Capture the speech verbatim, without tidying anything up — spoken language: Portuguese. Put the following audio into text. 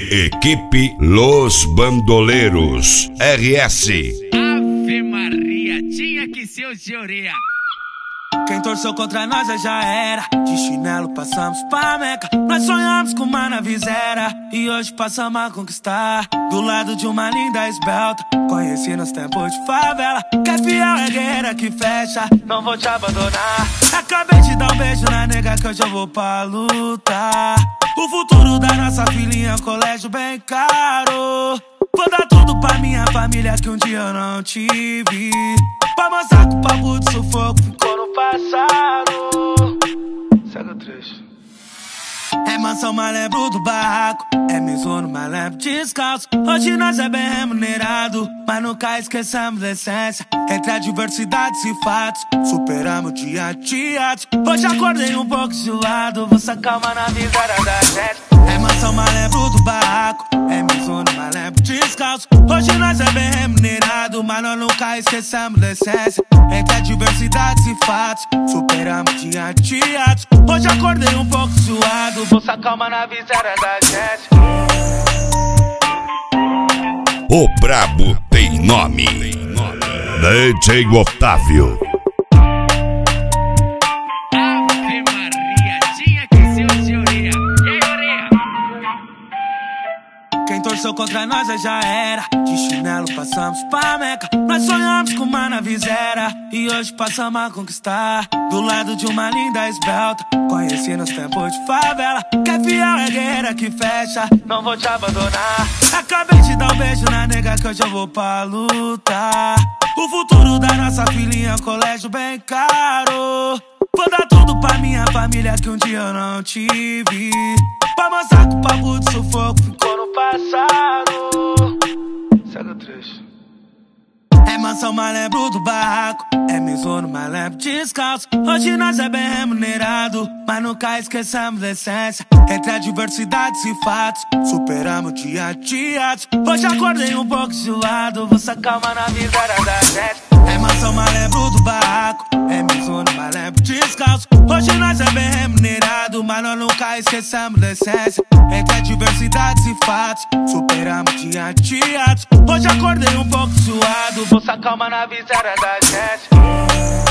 Equipe Los Bandoleiros R S. Ave Maria, tinha que ser o Senhoria. Quem torceu contra nós já era. De chinelo passamos pra Meca. Nós sonhamos com uma navizeira e hoje passamos a conquistar. Do lado de uma linda esbelta, conheci nos tempos de favela. Que é fiel, é guerreira que fecha, não vou te abandonar. Acabei de dar um beijo na nega que hoje eu vou pra lutar. O futuro da nossa filhinha, colégio bem caro. Vou dar tudo pra minha família que um dia eu não tive. Pra mostrar que o papo de sufoco ficou no passado. Segue o trecho. É mansão, mas lembro do barraco. É misono, mas lembro descalço. Hoje nós é bem remunerado, mas nunca esquecemos da essência. Entre adversidades e fatos, superamos dia a dia. Hoje acordei um pouco zoado, vou sacar uma na miséria da gente. É mansão, mas lembro do barraco. É misono, mas lembro descalço. Hoje nós é bem remunerado, mas nós nunca esquecemos da essência. Entre adversidades e fatos, superamos dia a dia. Hoje acordei um pouco zoado, vou sacar uma na miséria da gente. O brabo tem nome. D J Otávio. Ave Maria, tinha que ser o Senhoria. E aí, Oreia? Quem torceu contra nós já era. De chinelo passamos pra Meca. Nós sonhamos com uma navizeira e hoje passamos a conquistar. Do lado de uma linda esbelta, conheci nos tempos de favela. Que é fiel, é guerreira que fecha, não vou te abandonar. Acabei de dar um beijo na nega que hoje eu vou pra lutar. O futuro da nossa filhinha, colégio bem caro. Vou dar tudo pra minha família que um dia eu não tive. Pra mostrar que o papo de sufoco ficou no passado. Segue o trecho. É mansão, mas lembro do barraco. É misono, mas lembro descalço. Hoje nós é bem remunerado, mas nunca esquecemos da essência. Entre adversidades e fatos, superamos dia a dia. Hoje acordei um pouco zoado, vou sacar uma na miséria da gente. É mansão, mas lembro do barraco. É misono, mas lembro descalço. Hoje nós é bem remunerado, mas nós nunca esquecemos da essência. Entre adversidades e fatos, superamos dia a dia. Hoje acordei um pouco zoado, vou sacar uma na miséria da gente.